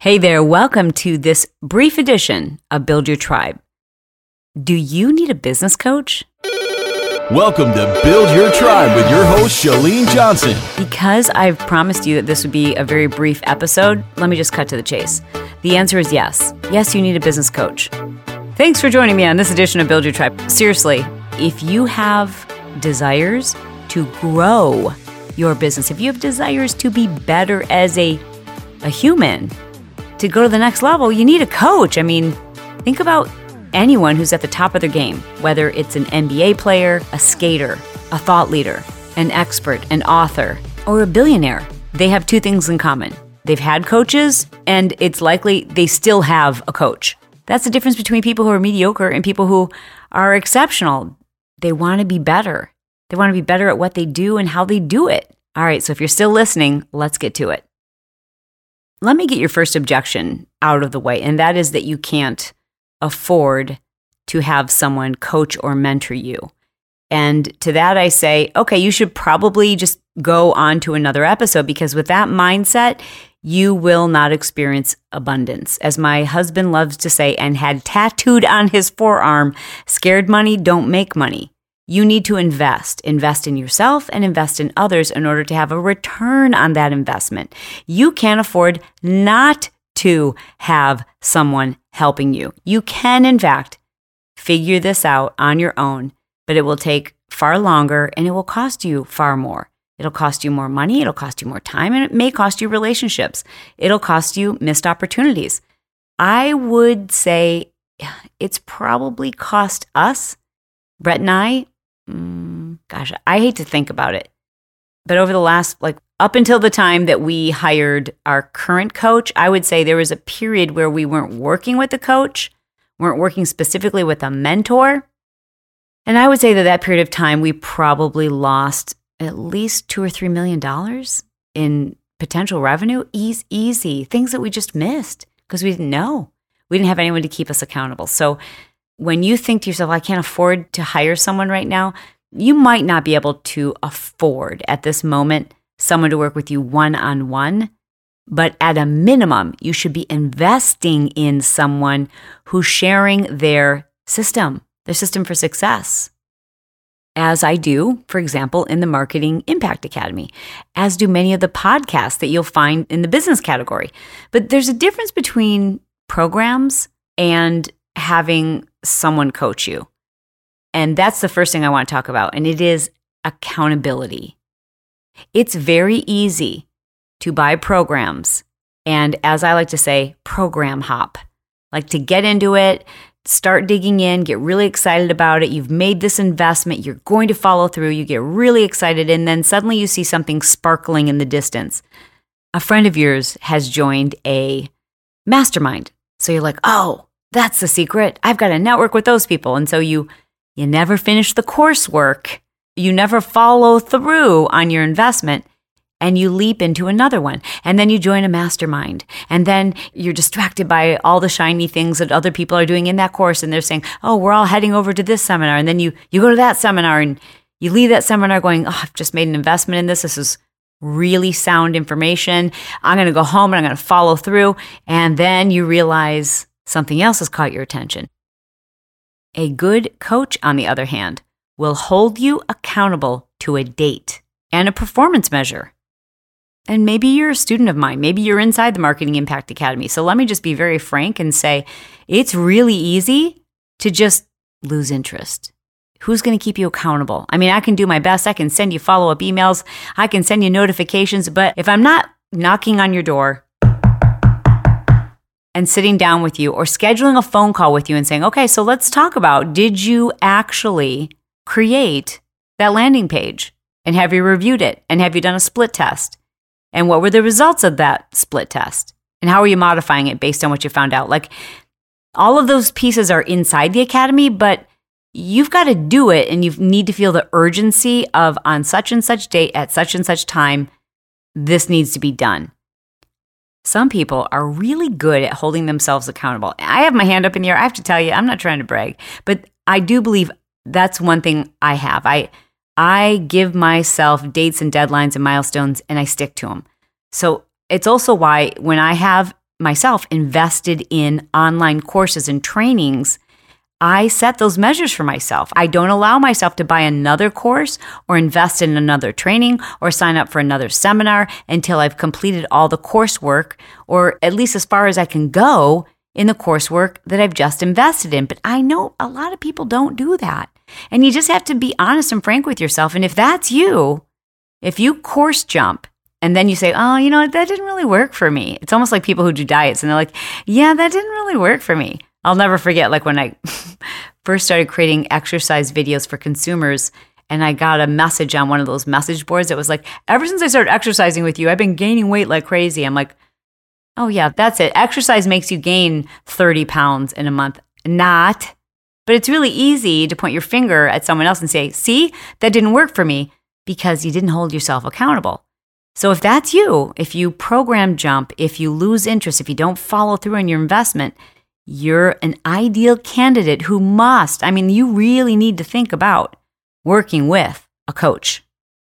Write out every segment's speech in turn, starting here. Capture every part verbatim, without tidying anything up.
Hey there, welcome to this brief edition of Build Your Tribe. Do you need a business coach? Welcome to Build Your Tribe with your host, Chalene Johnson. Because I've promised you that this would be a very brief episode, let me just cut to the chase. The answer is yes. Yes, you need a business coach. Thanks for joining me on this edition of Build Your Tribe. Seriously, if you have desires to grow your business, if you have desires to be better as a, a human, to go to the next level, you need a coach. I mean, think about anyone who's at the top of their game, whether it's an N B A player, a skater, a thought leader, an expert, an author, or a billionaire. They have two things in common. They've had coaches, and it's likely they still have a coach. That's the difference between people who are mediocre and people who are exceptional. They want to be better. They want to be better at what they do and how they do it. All right, so if you're still listening, let's get to it. Let me get your first objection out of the way, and that is that you can't afford to have someone coach or mentor you. And to that I say, okay, you should probably just go on to another episode, because with that mindset, you will not experience abundance. As my husband loves to say and had tattooed on his forearm, scared money don't make money. You need to invest, invest in yourself and invest in others in order to have a return on that investment. You can't afford not to have someone helping you. You can, in fact, figure this out on your own, but it will take far longer and it will cost you far more. It'll cost you more money, it'll cost you more time, and it may cost you relationships. It'll cost you missed opportunities. I would say it's probably cost us, Brett and I, mm, gosh, I hate to think about it, but over the last, like up until the time that we hired our current coach, I would say there was a period where we weren't working with a coach, weren't working specifically with a mentor. And I would say that that period of time, we probably lost at least two or three million dollars in potential revenue. Easy, easy things that we just missed because we didn't know. We didn't have anyone to keep us accountable. So when you think to yourself, I can't afford to hire someone right now, you might not be able to afford at this moment someone to work with you one-on-one, but at a minimum, you should be investing in someone who's sharing their system, their system for success. As I do, for example, in the Marketing Impact Academy, as do many of the podcasts that you'll find in the business category. But there's a difference between programs and having someone coach you. And that's the first thing I want to talk about, and it is accountability. It's very easy to buy programs and, as I like to say, program hop. Like to get into it, start digging in, get really excited about it. You've made this investment, you're going to follow through, you get really excited, and then suddenly you see something sparkling in the distance. A friend of yours has joined a mastermind. So you're like, oh, that's the secret. I've got to network with those people. And so you you never finish the coursework. You never follow through on your investment, and you leap into another one. And then you join a mastermind. And then you're distracted by all the shiny things that other people are doing in that course. And they're saying, oh, we're all heading over to this seminar. And then you you go to that seminar and you leave that seminar going, oh, I've just made an investment in this. This is really sound information. I'm going to go home and I'm going to follow through. And then you realize something else has caught your attention. A good coach, on the other hand, will hold you accountable to a date and a performance measure. And maybe you're a student of mine. Maybe you're inside the Marketing Impact Academy. So let me just be very frank and say, it's really easy to just lose interest. Who's going to keep you accountable? I mean, I can do my best. I can send you follow-up emails. I can send you notifications. But if I'm not knocking on your door and sitting down with you or scheduling a phone call with you and saying, okay, so let's talk about, did you actually create that landing page? And have you reviewed it? And have you done a split test? And what were the results of that split test? And how are you modifying it based on what you found out? Like, all of those pieces are inside the academy, but you've got to do it, and you need to feel the urgency of, on such and such date at such and such time, this needs to be done. Some people are really good at holding themselves accountable. I have my hand up in the air. I have to tell you, I'm not trying to brag, but I do believe that's one thing I have. I I give myself dates and deadlines and milestones, and I stick to them. So it's also why when I have myself invested in online courses and trainings, I set those measures for myself. I don't allow myself to buy another course or invest in another training or sign up for another seminar until I've completed all the coursework, or at least as far as I can go in the coursework that I've just invested in. But I know a lot of people don't do that. And you just have to be honest and frank with yourself. And if that's you, if you course jump and then you say, oh, you know, that didn't really work for me. It's almost like people who do diets and they're like, yeah, that didn't really work for me. I'll never forget, like when I first started creating exercise videos for consumers, and I got a message on one of those message boards that was like, ever since I started exercising with you, I've been gaining weight like crazy. I'm like, oh yeah, that's it. Exercise makes you gain thirty pounds in a month. Not. But it's really easy to point your finger at someone else and say, see, that didn't work for me because you didn't hold yourself accountable. So if that's you, if you program jump, if you lose interest, if you don't follow through on your investment, you're an ideal candidate who must, I mean, you really need to think about working with a coach.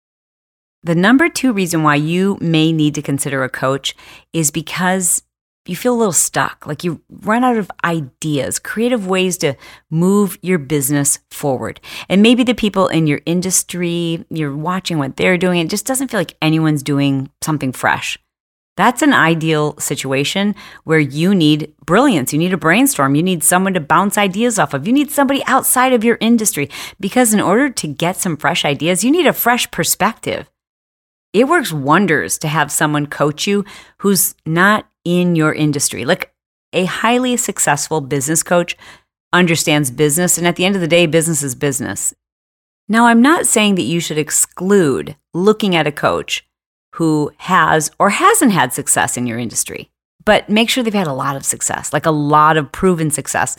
The number two reason why you may need to consider a coach is because you feel a little stuck, like you run out of ideas, creative ways to move your business forward. And maybe the people in your industry, you're watching what they're doing, it just doesn't feel like anyone's doing something fresh. That's an ideal situation where you need brilliance. You need a brainstorm. You need someone to bounce ideas off of. You need somebody outside of your industry, because in order to get some fresh ideas, you need a fresh perspective. It works wonders to have someone coach you who's not in your industry. Like a highly successful business coach understands business, and at the end of the day, business is business. Now, I'm not saying that you should exclude looking at a coach who has or hasn't had success in your industry, but make sure they've had a lot of success, like a lot of proven success.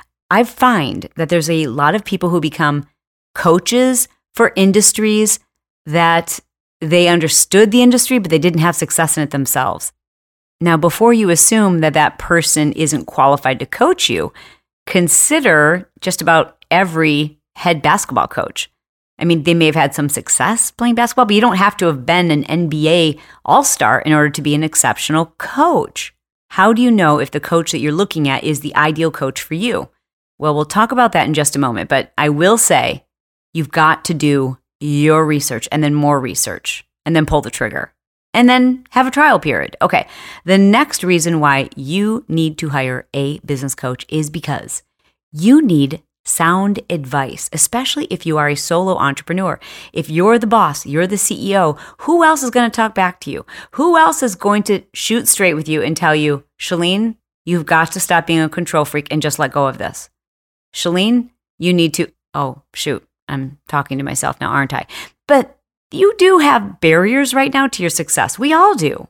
I find that there's a lot of people who become coaches for industries that they understood the industry, but they didn't have success in it themselves. Now, before you assume that that person isn't qualified to coach you, consider just about every head basketball coach. I mean, they may have had some success playing basketball, but you don't have to have been an N B A all-star in order to be an exceptional coach. How do you know if the coach that you're looking at is the ideal coach for you? Well, we'll talk about that in just a moment, but I will say you've got to do your research and then more research and then pull the trigger and then have a trial period. Okay, the next reason why you need to hire a business coach is because you need sound advice, especially if you are a solo entrepreneur. If you're the boss, you're the C E O, who else is going to talk back to you? Who else is going to shoot straight with you and tell you, Chalene, you've got to stop being a control freak and just let go of this. Chalene, you need to, oh, shoot, I'm talking to myself now, aren't I? But you do have barriers right now to your success. We all do.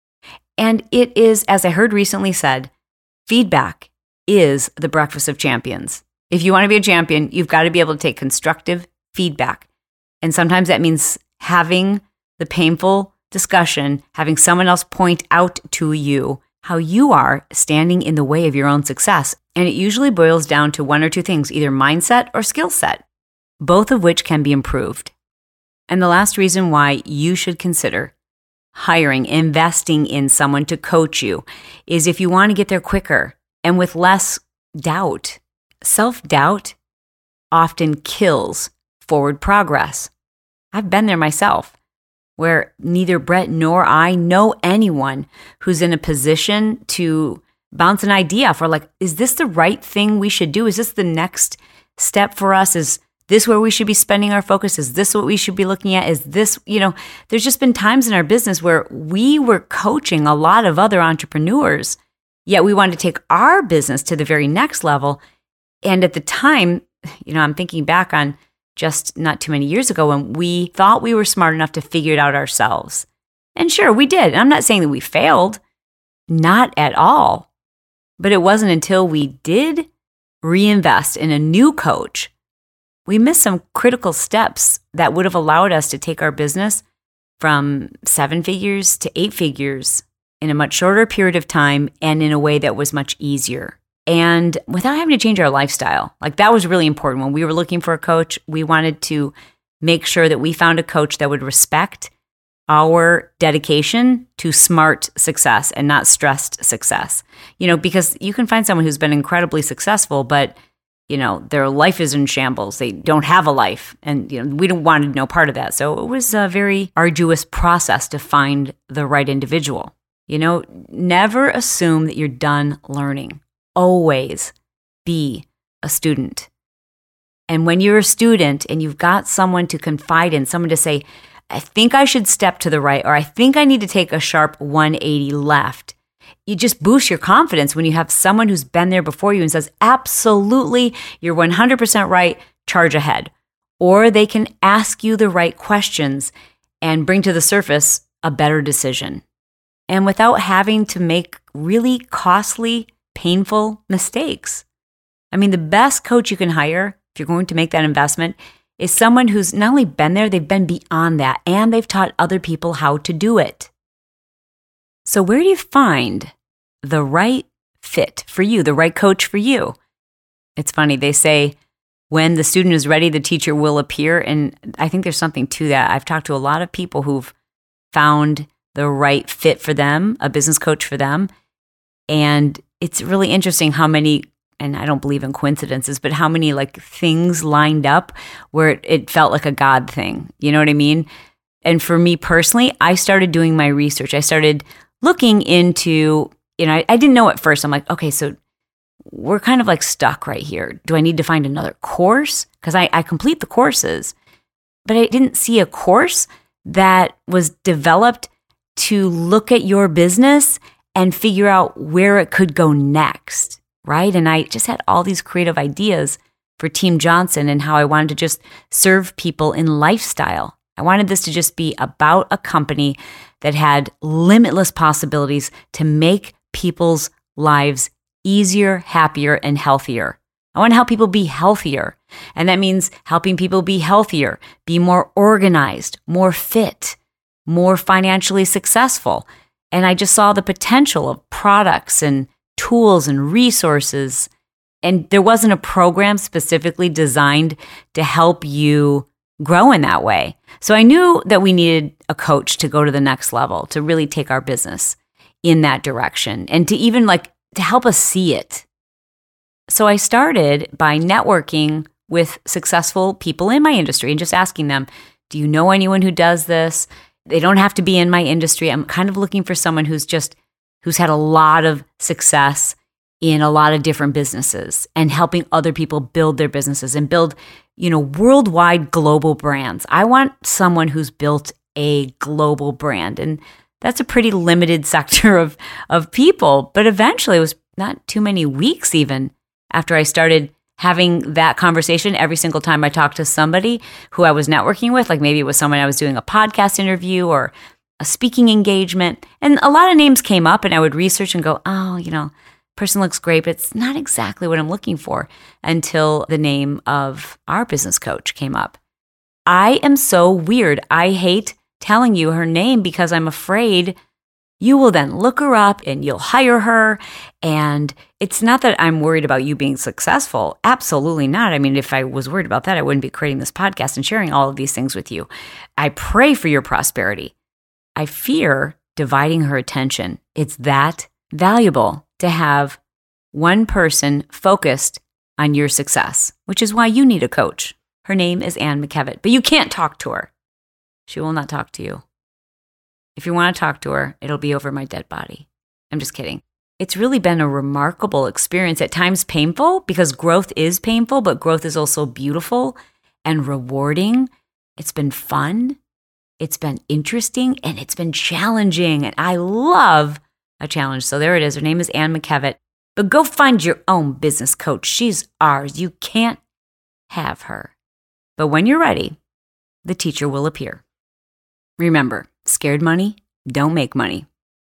And it is, as I heard recently said, feedback is the breakfast of champions. If you want to be a champion, you've got to be able to take constructive feedback. And sometimes that means having the painful discussion, having someone else point out to you how you are standing in the way of your own success. And it usually boils down to one or two things, either mindset or skill set, both of which can be improved. And the last reason why you should consider hiring, investing in someone to coach you is if you want to get there quicker and with less doubt. Self-doubt often kills forward progress. I've been there myself, where neither Brett nor I know anyone who's in a position to bounce an idea off. Or like, is this the right thing we should do? Is this the next step for us? Is this where we should be spending our focus? Is this what we should be looking at? Is this, you know, there's just been times in our business where we were coaching a lot of other entrepreneurs, yet we wanted to take our business to the very next level. And at the time, you know, I'm thinking back on just not too many years ago when we thought we were smart enough to figure it out ourselves. And sure, we did. And I'm not saying that we failed, not at all. But it wasn't until we did reinvest in a new coach, we missed some critical steps that would have allowed us to take our business from seven figures to eight figures in a much shorter period of time and in a way that was much easier. And without having to change our lifestyle. Like that was really important. When we were looking for a coach, we wanted to make sure that we found a coach that would respect our dedication to smart success and not stressed success. You know, because you can find someone who's been incredibly successful, but, you know, their life is in shambles. They don't have a life. And, you know, we don't want no part of that. So it was a very arduous process to find the right individual. You know, never assume that you're done learning. Always be a student. And when you're a student and you've got someone to confide in, someone to say, I think I should step to the right, or I think I need to take a sharp one eighty left, you just boost your confidence when you have someone who's been there before you and says, absolutely, you're one hundred percent right, charge ahead. Or they can ask you the right questions and bring to the surface a better decision. And without having to make really costly, painful mistakes. I mean, the best coach you can hire, if you're going to make that investment, is someone who's not only been there, they've been beyond that, and they've taught other people how to do it. So where do you find the right fit for you, the right coach for you? It's funny, they say when the student is ready, the teacher will appear, and I think there's something to that. I've talked to a lot of people who've found the right fit for them, a business coach for them, and it's really interesting how many, and I don't believe in coincidences, but how many like things lined up where it, it felt like a God thing. You know what I mean? And for me personally, I started doing my research. I started looking into, you know, I, I didn't know at first. I'm like, okay, so we're kind of like stuck right here. Do I need to find another course? Because I, I complete the courses, but I didn't see a course that was developed to look at your business and figure out where it could go next, right? And I just had all these creative ideas for Team Johnson and how I wanted to just serve people in lifestyle. I wanted this to just be about a company that had limitless possibilities to make people's lives easier, happier, and healthier. I want to help people be healthier. And that means helping people be healthier, be more organized, more fit, more financially successful. And I just saw the potential of products and tools and resources. And there wasn't a program specifically designed to help you grow in that way. So I knew that we needed a coach to go to the next level, to really take our business in that direction and to even like to help us see it. So I started by networking with successful people in my industry and just asking them, do you know anyone who does this? They don't have to be in my industry. I'm kind of looking for someone who's just, who's had a lot of success in a lot of different businesses and helping other people build their businesses and build, you know, worldwide global brands. I want someone who's built a global brand. And that's a pretty limited sector of, of people. But eventually, it was not too many weeks even after I started having that conversation every single time I talked to somebody who I was networking with, like maybe it was someone I was doing a podcast interview or a speaking engagement. And a lot of names came up and I would research and go, oh, you know, person looks great, but it's not exactly what I'm looking for, until the name of our business coach came up. I am so weird. I hate telling you her name because I'm afraid you will then look her up and you'll hire her. And it's not that I'm worried about you being successful. Absolutely not. I mean, if I was worried about that, I wouldn't be creating this podcast and sharing all of these things with you. I pray for your prosperity. I fear dividing her attention. It's that valuable to have one person focused on your success, which is why you need a coach. Her name is Ann McKevitt, but you can't talk to her. She will not talk to you. If you want to talk to her, it'll be over my dead body. I'm just kidding. It's really been a remarkable experience, at times painful, because growth is painful, but growth is also beautiful and rewarding. It's been fun. It's been interesting, and it's been challenging. And I love a challenge. So there it is. Her name is Ann McKevitt. But go find your own business coach. She's ours. You can't have her. But when you're ready, the teacher will appear. Remember, scared money don't make money.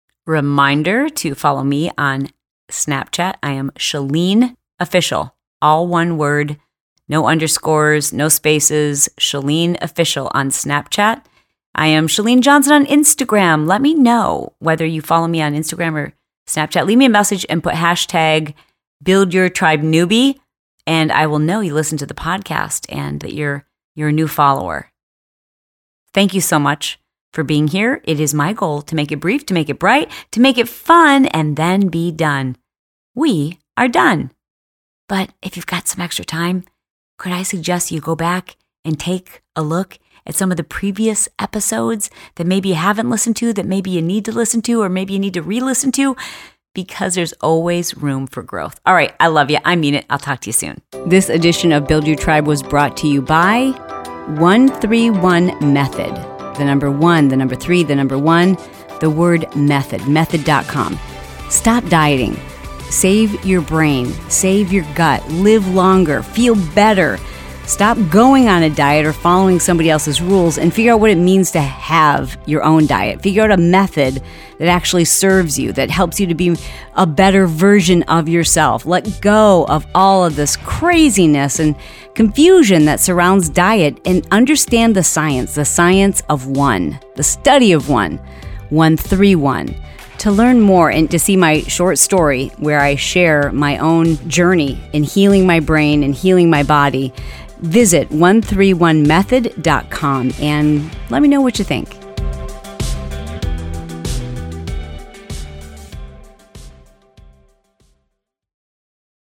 Reminder to follow me on Snapchat. I am Chalene Official. All one word, no underscores, no spaces. Chalene Official on Snapchat. I am Chalene Johnson on Instagram. Let me know whether you follow me on Instagram or Snapchat. Leave me a message and put hashtag Build Your Tribe Newbie, and I will know you listen to the podcast and that you're you're a new follower. Thank you so much for being here. It is my goal to make it brief, to make it bright, to make it fun, and then be done. We are done. But if you've got some extra time, could I suggest you go back and take a look at some of the previous episodes that maybe you haven't listened to, that maybe you need to listen to, or maybe you need to re-listen to, because there's always room for growth. All right, I love you. I mean it. I'll talk to you soon. This edition of Build Your Tribe was brought to you by one three one Method. The number one, the number three, the number one, the word method, method dot com. Stop dieting. Save your brain. Save your gut. Live longer. Feel better. Stop going on a diet or following somebody else's rules and figure out what it means to have your own diet. Figure out a method that actually serves you, that helps you to be a better version of yourself. Let go of all of this craziness and confusion that surrounds diet and understand the science, the science of one, the study of one, one three one. To learn more and to see my short story where I share my own journey in healing my brain and healing my body, visit one three one method dot com and let me know what you think.